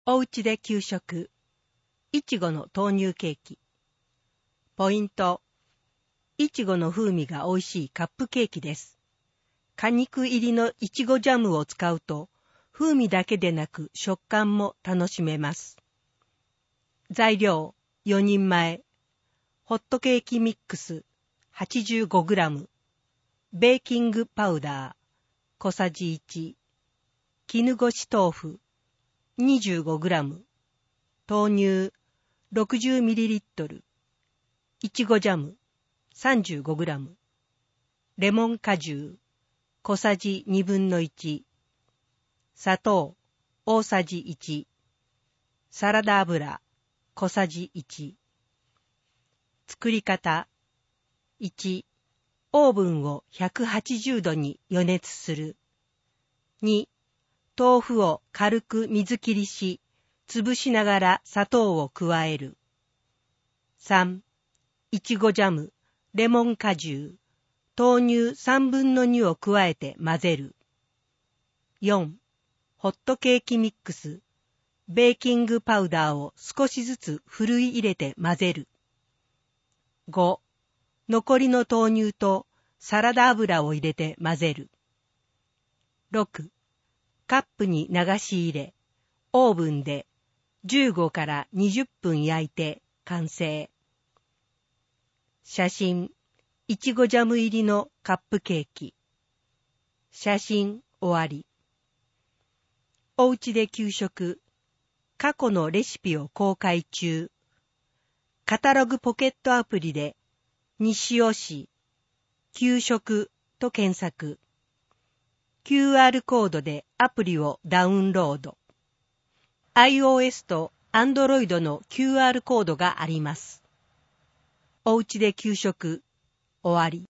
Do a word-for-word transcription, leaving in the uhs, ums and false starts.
おうちで給食、いちごの豆乳ケーキ。ポイント、いちごの風味が美味しいカップケーキです。果肉入りのいちごジャムを使うと、風味だけでなく食感も楽しめます。材料、よにんまえ。ホットケーキミックス はちじゅうごグラム、ベーキングパウダー小さじいち、絹ごし豆腐にじゅうごグラム、豆乳 ろくじゅうミリリットル、いちごジャム さんじゅうごグラム、レモン果汁小さじにぶんのいち、砂糖大さじいち、サラダ油小さじいち。作り方。いち、オーブンをひゃくはちじゅうどに予熱する。に、豆腐を軽く水切りし、潰しながら砂糖を加える。さん、いちごジャム、レモン果汁、豆乳さんぶんのにを加えて混ぜる。よん、ホットケーキミックス、ベーキングパウダーを少しずつふるい入れて混ぜる。ご、残りの豆乳とサラダ油を入れて混ぜる。ろく、カップに流し入れ、オーブンでじゅうごからにじゅっぷん焼いて完成。写真、いちごジャム入りのカップケーキ。写真終わり。おうちで給食、過去のレシピを公開中。カタログポケットアプリで西尾市給食と検索。キューアール コードでアプリをダウンロード。iOS と Android の キューアール コードがあります。おうちで給食終わり。